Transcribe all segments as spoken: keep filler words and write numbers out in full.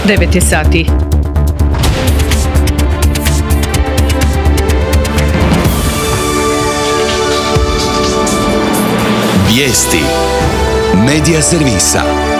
devet je sati. Vijesti Medija servisa.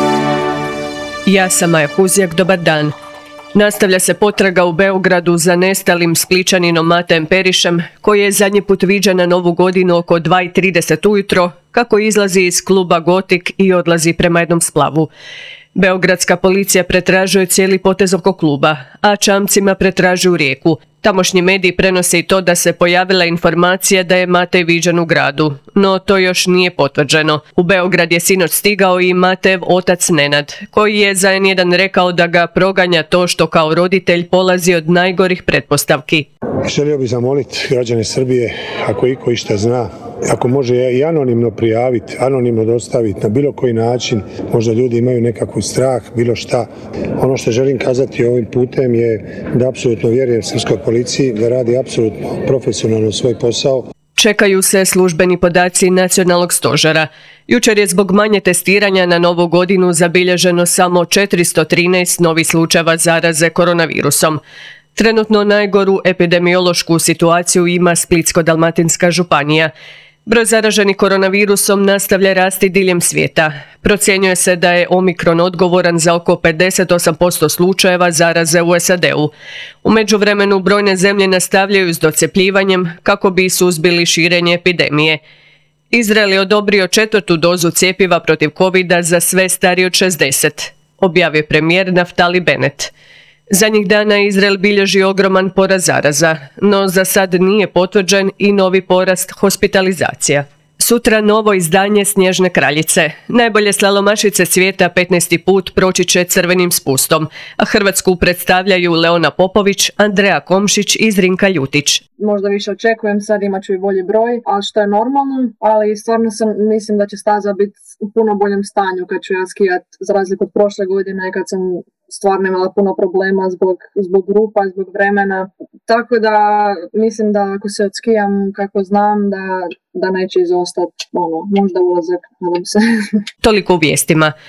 Ja sam Maja Huzjak, dobar dan. Nastavlja se potraga u Beogradu za nestalim Splićaninom Matejem Perišem, koji je zadnji put viđen na Novu godinu oko dva i trideset ujutro, kako izlazi iz kluba Gotik i odlazi prema jednom splavu. Beogradska policija pretražuje cijeli potez oko kluba, a čamcima pretražuju rijeku. Tamošnji mediji prenose i to da se pojavila informacija da je Matej viđen u gradu, no to još nije potvrđeno. U Beograd je sinoć stigao i Matejev otac Nenad, koji je za en jedan rekao da ga proganja to što kao roditelj polazi od najgorih pretpostavki. Želio bih zamoliti građane Srbije, ako iko išta zna, ako može i anonimno prijaviti, anonimno dostaviti na bilo koji način, možda ljudi imaju nekakav strah, bilo šta. Ono što želim kazati ovim putem je da apsolutno vjerujem srpskoj policiji, da radi apsolutno profesionalno svoj posao. Čekaju se službeni podaci Nacionalnog stožera. Jučer je zbog manje testiranja na Novu godinu zabilježeno samo četiristo trinaest novih slučajeva zaraze koronavirusom. Trenutno najgoru epidemiološku situaciju ima Splitsko-dalmatinska županija. Broj zaraženih koronavirusom nastavlja rasti diljem svijeta. Procjenjuje se da je Omikron odgovoran za oko pedeset osam posto slučajeva zaraze u es a de u. U međuvremenu brojne zemlje nastavljaju s docjepljivanjem kako bi suzbili širenje epidemije. Izrael je odobrio četvrtu dozu cjepiva protiv covida za sve starije od šezdeset, objavio premijer Naftali Bennett. Zadnjih dana Izrael bilježi ogroman porast zaraza, no za sad nije potvrđen i novi porast hospitalizacija. Sutra novo izdanje Snježne kraljice. Najbolje slalomašice svijeta petnaesti put proći će crvenim spustom, a Hrvatsku predstavljaju Leona Popović, Andreja Komšić i Zrinka Ljutić. Možda više očekujem, sad imat ću i bolji broj, ali što je normalno, ali stvarno sam, mislim da će staza biti u puno boljem stanju kad ću ja skijat, za razliku od prošle godine kad sam stvarno imala puno problema zbog, zbog grupa, zbog vremena. Tako da mislim da ako se odskijam kako znam da, da neće izostati ono, možda ulazak, nadam se. Toliko u vijestima.